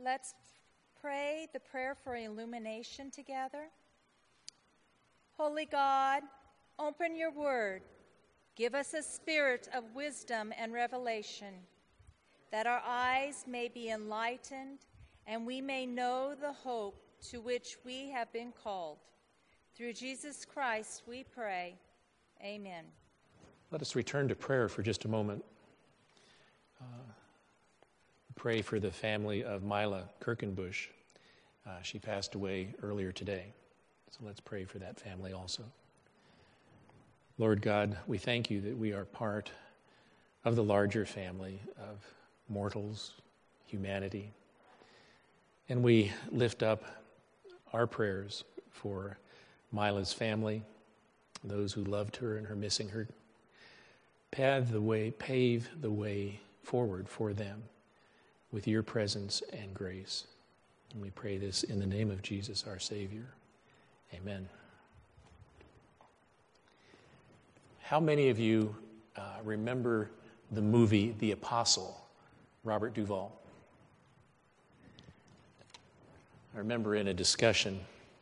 Let's pray the prayer for illumination together. Holy God, open your word. Give us a spirit of wisdom and revelation, that our eyes may be enlightened and we may know the hope to which we have been called. Through Jesus Christ we pray. Amen. Let us return to prayer for just a moment. Pray for the family of Mila Kirkenbush. She passed away earlier today. So let's pray for that family also. Lord God, we thank you that we are part of the larger family of mortals, humanity. And we lift up our prayers for Mila's family, those who loved her and are missing her. Pave the way forward for them with your presence and grace. And we pray this in the name of Jesus, our Savior. Amen. How many of you remember the movie The Apostle, Robert Duvall? I remember in a discussion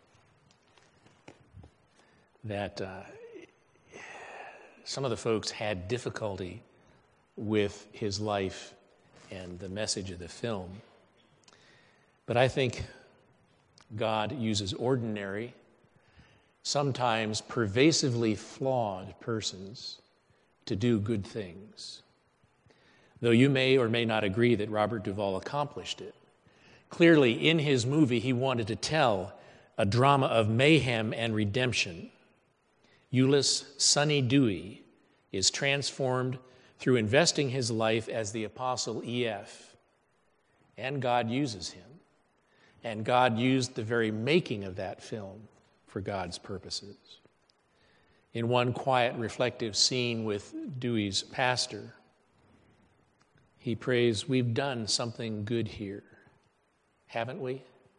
that some of the folks had difficulty with his life and the message of the film. But I think God uses ordinary, sometimes pervasively flawed persons to do good things. Though you may or may not agree that Robert Duvall accomplished it, clearly in his movie he wanted to tell a drama of mayhem and redemption. Euless Sonny Dewey is transformed through investing his life as the Apostle E.F., and God uses him. And God used the very making of that film for God's purposes. In one quiet, reflective scene with Dewey's pastor, he prays, "We've done something good here, haven't we?"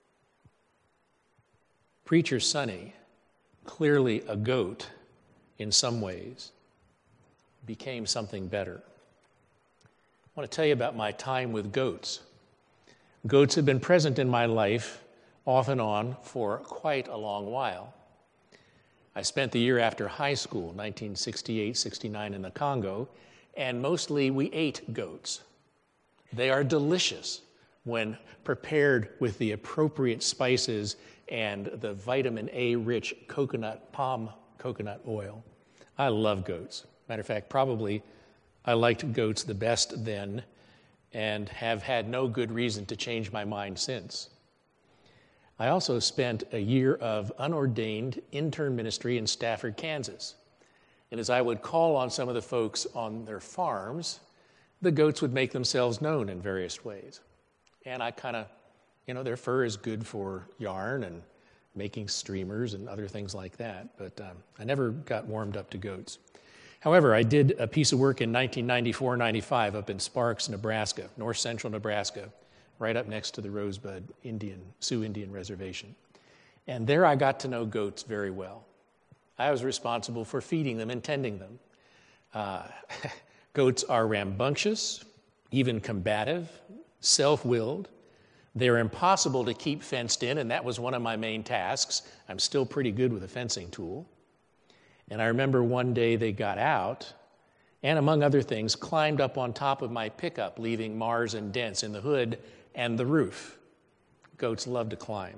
Preacher Sonny, clearly a goat in some ways, became something better. I want to tell you about my time with goats. Goats have been present in my life off and on for quite a long while. I spent the year after high school, 1968-69 in the Congo, and mostly we ate goats. They are delicious when prepared with the appropriate spices and the vitamin A-rich palm coconut oil. I love goats. Matter of fact, probably I liked goats the best then and have had no good reason to change my mind since. I also spent a year of unordained intern ministry in Stafford, Kansas. And as I would call on some of the folks on their farms, the goats would make themselves known in various ways. And I kind of, their fur is good for yarn and making streamers and other things like that. But I never got warmed up to goats. However, I did a piece of work in 1994-95 up in Sparks, Nebraska, north central Nebraska, right up next to the Rosebud Sioux Indian Reservation. And there I got to know goats very well. I was responsible for feeding them and tending them. Goats are rambunctious, even combative, self-willed. They're impossible to keep fenced in, and that was one of my main tasks. I'm still pretty good with a fencing tool. And I remember one day they got out and, among other things, climbed up on top of my pickup, leaving mars and dents in the hood and the roof. Goats love to climb.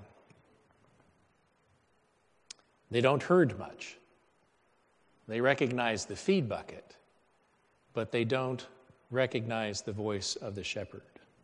They don't herd much. They recognize the feed bucket, but they don't recognize the voice of the shepherd.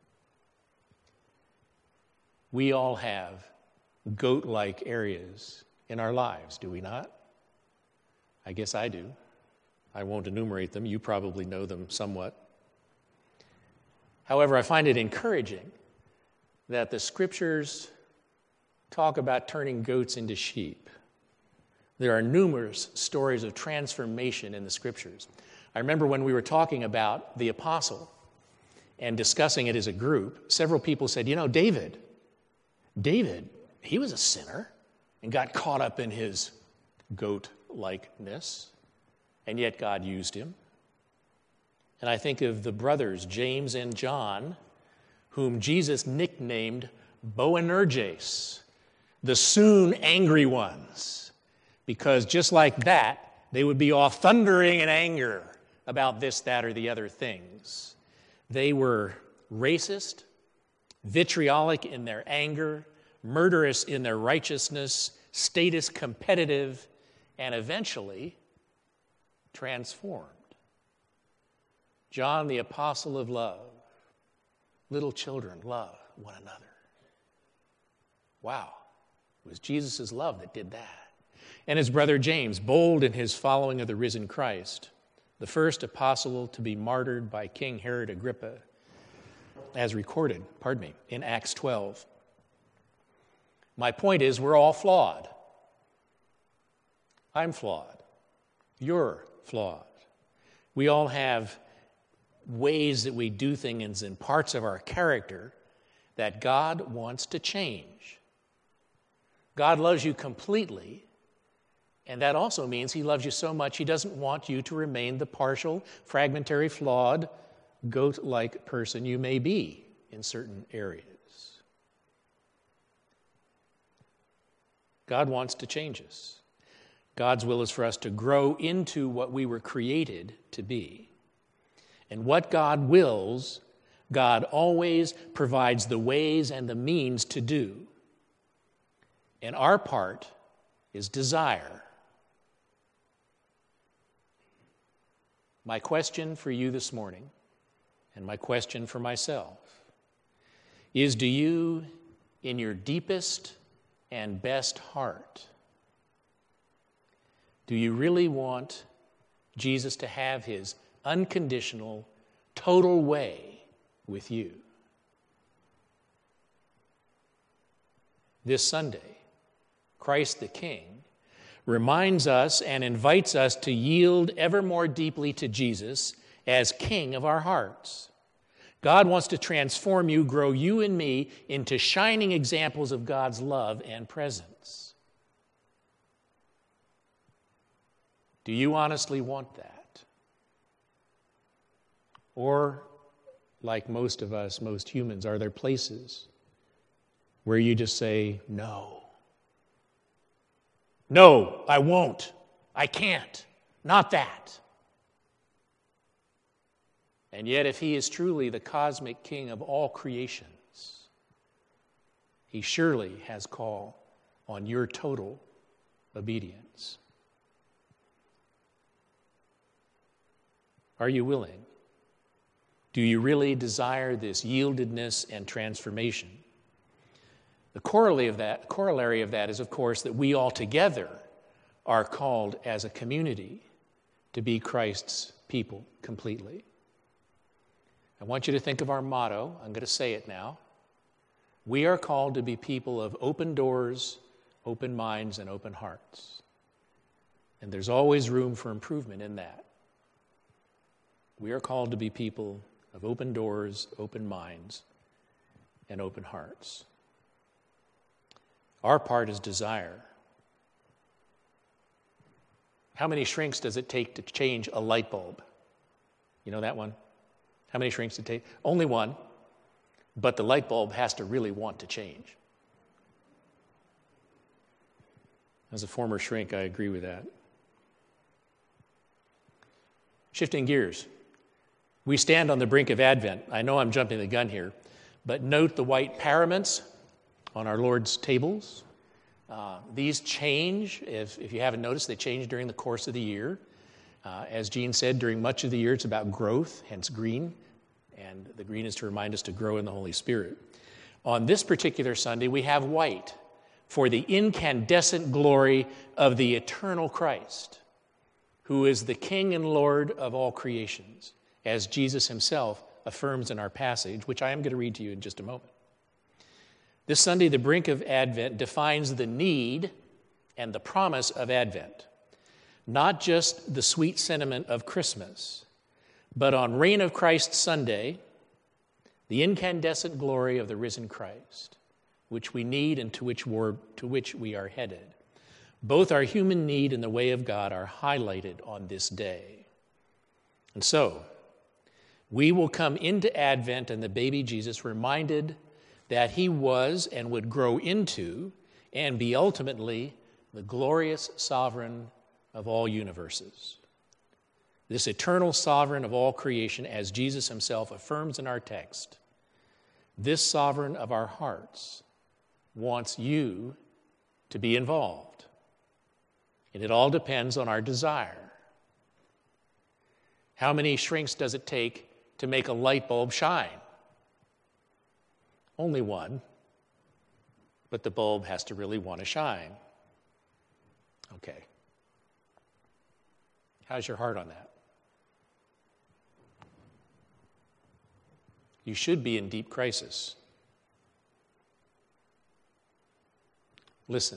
We all have goat-like areas in our lives, do we not? I guess I do. I won't enumerate them. You probably know them somewhat. However, I find it encouraging that the scriptures talk about turning goats into sheep. There are numerous stories of transformation in the scriptures. I remember when we were talking about the apostle and discussing it as a group, several people said, David, he was a sinner and got caught up in his goat-likeness, and yet God used him. And I think of the brothers, James and John, whom Jesus nicknamed Boanerges, the soon angry ones, because just like that, they would be off thundering in anger about this, that, or the other things. They were racist, vitriolic in their anger, murderous in their righteousness, status competitive, and eventually transformed. John, the apostle of love. Little children, love one another. Wow. It was Jesus' love that did that. And his brother James, bold in his following of the risen Christ, the first apostle to be martyred by King Herod Agrippa, as recorded, in Acts 12. My point is, we're all flawed. I'm flawed. You're flawed. We all have ways that we do things and parts of our character that God wants to change. God loves you completely, and that also means he loves you so much he doesn't want you to remain the partial, fragmentary, flawed, goat-like person you may be in certain areas. God wants to change us. God's will is for us to grow into what we were created to be. And what God wills, God always provides the ways and the means to do. And our part is desire. My question for you this morning, and my question for myself, is: do you, in your deepest and best heart, do you really want Jesus to have his unconditional, total way with you? This Sunday, Christ the King reminds us and invites us to yield ever more deeply to Jesus as King of our hearts. God wants to transform you, grow you and me into shining examples of God's love and presence. Do you honestly want that? Or, like most of us, most humans, are there places where you just say, no? No, I won't. I can't. Not that. And yet, if he is truly the cosmic king of all creations, he surely has call on your total obedience. Are you willing? Do you really desire this yieldedness and transformation? The corollary of that is, of course, that we all together are called as a community to be Christ's people completely. I want you to think of our motto. I'm going to say it now. We are called to be people of open doors, open minds, and open hearts. And there's always room for improvement in that. We are called to be people of open doors, open minds, and open hearts. Our part is desire. How many shrinks does it take to change a light bulb? You know that one? How many shrinks does it take? Only one, but the light bulb has to really want to change. As a former shrink, I agree with that. Shifting gears. We stand on the brink of Advent. I know I'm jumping the gun here, but note the white paraments on our Lord's tables. These change. If you haven't noticed, they change during the course of the year. As Jean said, during much of the year, it's about growth, hence green. And the green is to remind us to grow in the Holy Spirit. On this particular Sunday, we have white for the incandescent glory of the eternal Christ, who is the King and Lord of all creations, as Jesus himself affirms in our passage, which I am going to read to you in just a moment. This Sunday, the brink of Advent defines the need and the promise of Advent, not just the sweet sentiment of Christmas, but on Reign of Christ Sunday, the incandescent glory of the risen Christ, which we need and to which we are headed. Both our human need and the way of God are highlighted on this day. And so, We will come into Advent and the baby Jesus reminded that he was and would grow into and be ultimately the glorious sovereign of all universes. This eternal sovereign of all creation, as Jesus himself affirms in our text, this sovereign of our hearts wants you to be involved. And it all depends on our desire. How many shrinks does it take to make a light bulb shine? Only one. But the bulb has to really want to shine. Okay. How's your heart on that? You should be in deep crisis. Listen.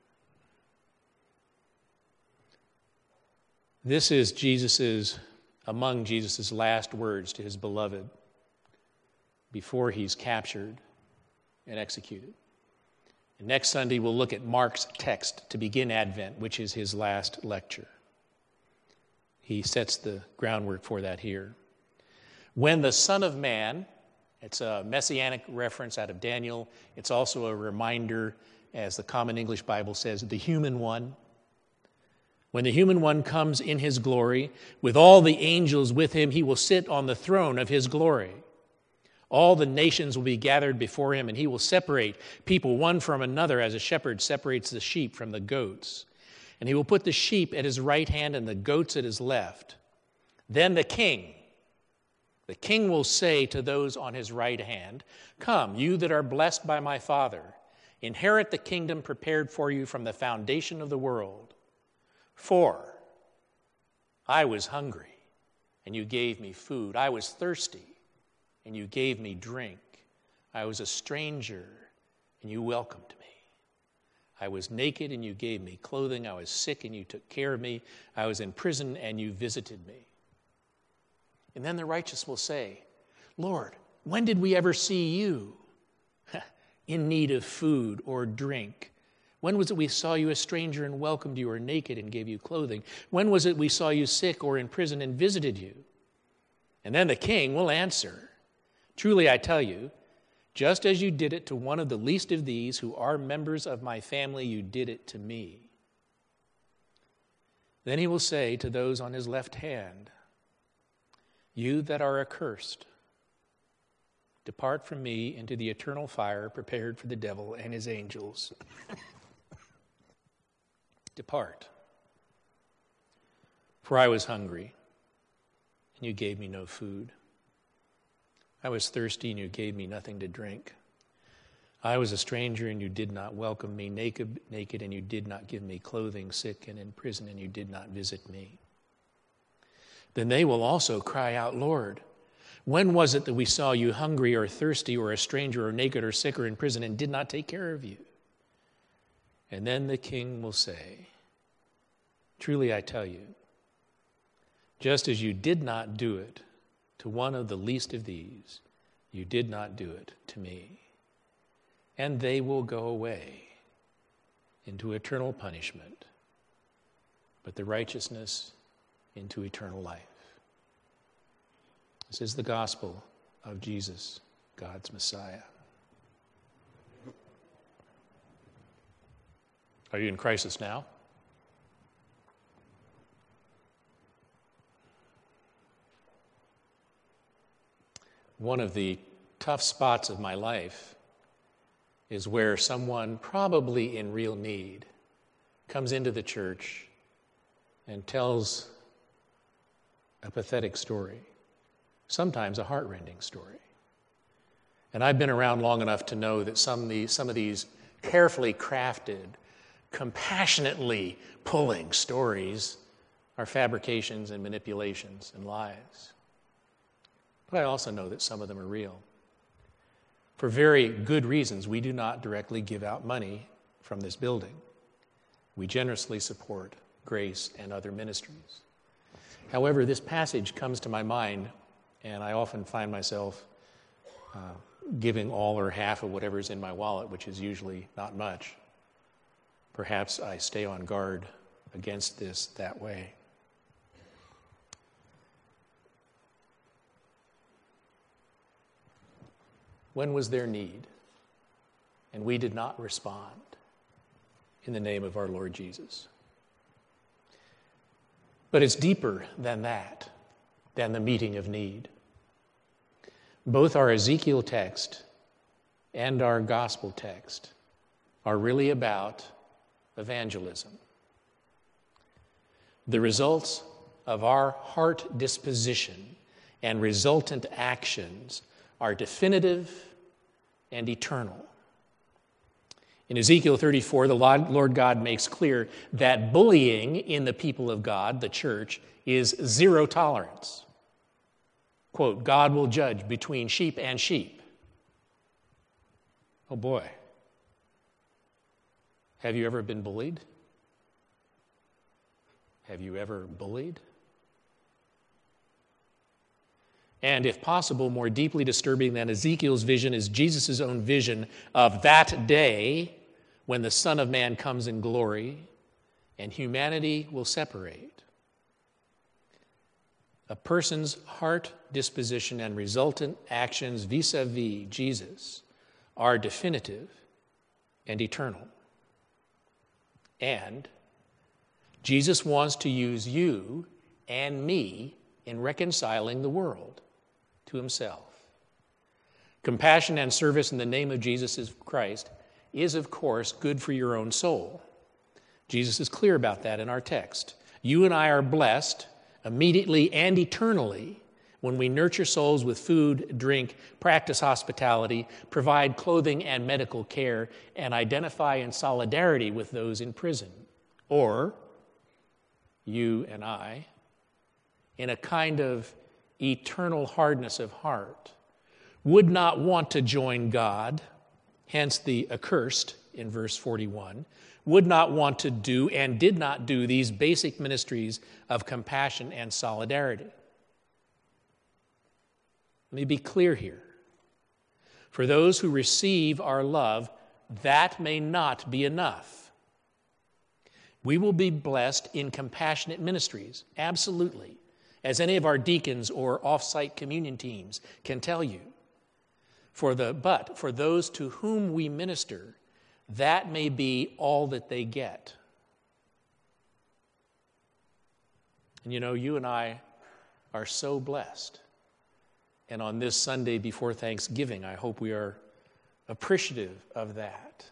This is among Jesus' last words to his beloved before he's captured and executed. And next Sunday, we'll look at Mark's text to begin Advent, which is his last lecture. He sets the groundwork for that here. When the Son of Man, it's a messianic reference out of Daniel. It's also a reminder, as the Common English Bible says, the human one. When the human one comes in his glory, with all the angels with him, he will sit on the throne of his glory. All the nations will be gathered before him, and he will separate people one from another as a shepherd separates the sheep from the goats. And he will put the sheep at his right hand and the goats at his left. Then the king will say to those on his right hand, "Come, you that are blessed by my Father, inherit the kingdom prepared for you from the foundation of the world. For I was hungry, and you gave me food. I was thirsty, and you gave me drink. I was a stranger, and you welcomed me. I was naked, and you gave me clothing. I was sick, and you took care of me. I was in prison, and you visited me." And then the righteous will say, "Lord, when did we ever see you in need of food or drink? When was it we saw you a stranger and welcomed you, or naked and gave you clothing? When was it we saw you sick or in prison and visited you?" And then the king will answer, "Truly I tell you, just as you did it to one of the least of these who are members of my family, you did it to me." Then he will say to those on his left hand, "You that are accursed, depart from me into the eternal fire prepared for the devil and his angels." Depart. For I was hungry, and you gave me no food. I was thirsty, and you gave me nothing to drink. I was a stranger, and you did not welcome me, naked, and you did not give me clothing, sick and in prison, and you did not visit me. Then they will also cry out, "Lord, when was it that we saw you hungry or thirsty or a stranger or naked or sick or in prison and did not take care of you?" And then the king will say, "Truly I tell you, just as you did not do it to one of the least of these, you did not do it to me." And they will go away into eternal punishment, but the righteousness into eternal life. This is the gospel of Jesus, God's Messiah. Are you in crisis now? One of the tough spots of my life is where someone, probably in real need, comes into the church and tells a pathetic story, sometimes a heartrending story. And I've been around long enough to know that some of these carefully crafted, compassionately pulling stories are fabrications and manipulations and lies. But I also know that some of them are real. For very good reasons, we do not directly give out money from this building. We generously support Grace and other ministries. However, this passage comes to my mind, and I often find myself giving all or half of whatever's in my wallet, which is usually not much. Perhaps I stay on guard against this that way. When was their need? And we did not respond in the name of our Lord Jesus. But it's deeper than that, than the meeting of need. Both our Ezekiel text and our gospel text are really about evangelism. The results of our heart disposition and resultant actions are definitive and eternal. In Ezekiel 34, the Lord God makes clear that bullying in the people of God, the church, is zero tolerance. Quote, God will judge between sheep and sheep. Oh boy. Have you ever been bullied? Have you ever bullied? And if possible, more deeply disturbing than Ezekiel's vision is Jesus' own vision of that day when the Son of Man comes in glory and humanity will separate. A person's heart disposition and resultant actions vis-a-vis Jesus are definitive and eternal. And Jesus wants to use you and me in reconciling the world to himself. Compassion and service in the name of Jesus Christ is, of course, good for your own soul. Jesus is clear about that in our text. You and I are blessed immediately and eternally when we nurture souls with food, drink, practice hospitality, provide clothing and medical care, and identify in solidarity with those in prison. Or, you and I, in a kind of eternal hardness of heart, would not want to join God, hence the accursed in verse 41, would not want to do and did not do these basic ministries of compassion and solidarity. Let me be clear here. For those who receive our love, that may not be enough. We will be blessed in compassionate ministries, absolutely, as any of our deacons or off-site communion teams can tell you. But for those to whom we minister, that may be all that they get. And you know, you and I are so blessed. And on this Sunday before Thanksgiving, I hope we are appreciative of that.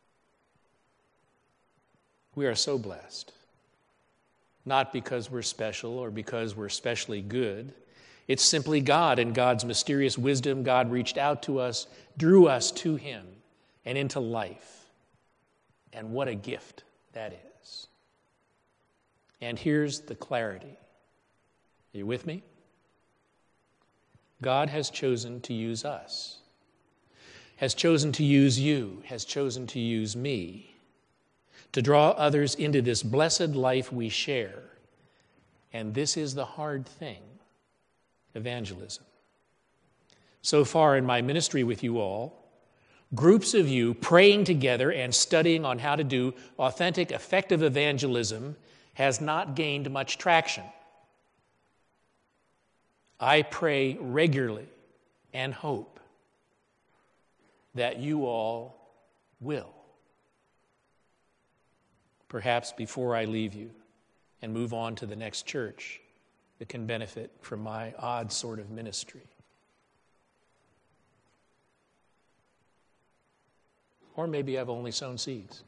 We are so blessed. Not because we're special or because we're specially good. It's simply God and God's mysterious wisdom. God reached out to us, drew us to him and into life. And what a gift that is. And here's the clarity. Are you with me? God has chosen to use us, has chosen to use you, has chosen to use me to draw others into this blessed life we share. And this is the hard thing, evangelism. So far in my ministry with you all, groups of you praying together and studying on how to do authentic, effective evangelism has not gained much traction. I pray regularly and hope that you all will. Perhaps before I leave you and move on to the next church that can benefit from my odd sort of ministry. Or maybe I've only sown seeds.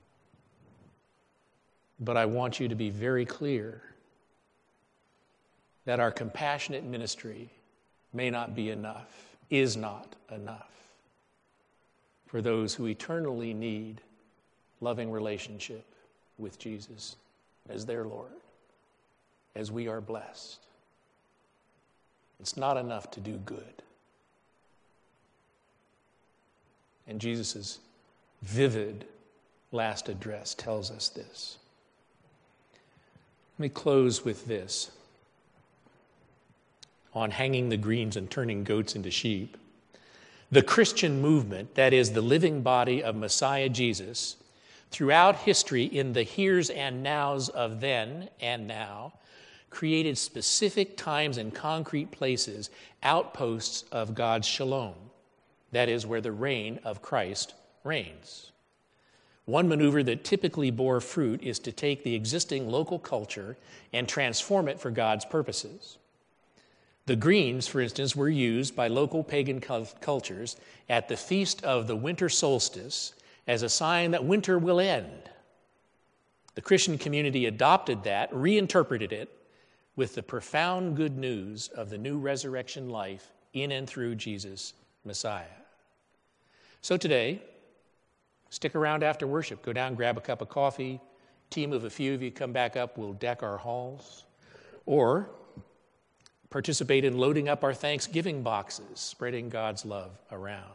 But I want you to be very clear that our compassionate ministry may not be enough, is not enough for those who eternally need loving relationship with Jesus as their Lord, as we are blessed. It's not enough to do good. And Jesus' vivid last address tells us this. Let me close with this on hanging the greens and turning goats into sheep. The Christian movement, that is the living body of Messiah Jesus, throughout history in the heres and nows of then and now, created specific times and concrete places, outposts of God's shalom, That is where the reign of Christ reigns. One maneuver that typically bore fruit is to take the existing local culture and transform it for God's purposes. The greens, for instance, were used by local pagan cultures at the feast of the winter solstice as a sign that winter will end. The Christian community adopted that, reinterpreted it, with the profound good news of the new resurrection life in and through Jesus, Messiah. So today, stick around after worship. Go down, grab a cup of coffee. Team of a few of you come back up. We'll deck our halls. Or participate in loading up our Thanksgiving boxes, spreading God's love around.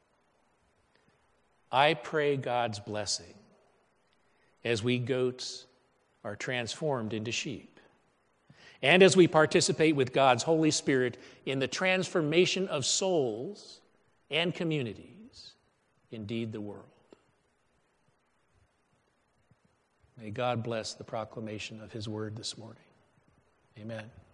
I pray God's blessing as we goats are transformed into sheep, and as we participate with God's Holy Spirit in the transformation of souls and communities, indeed the world. May God bless the proclamation of his word this morning. Amen.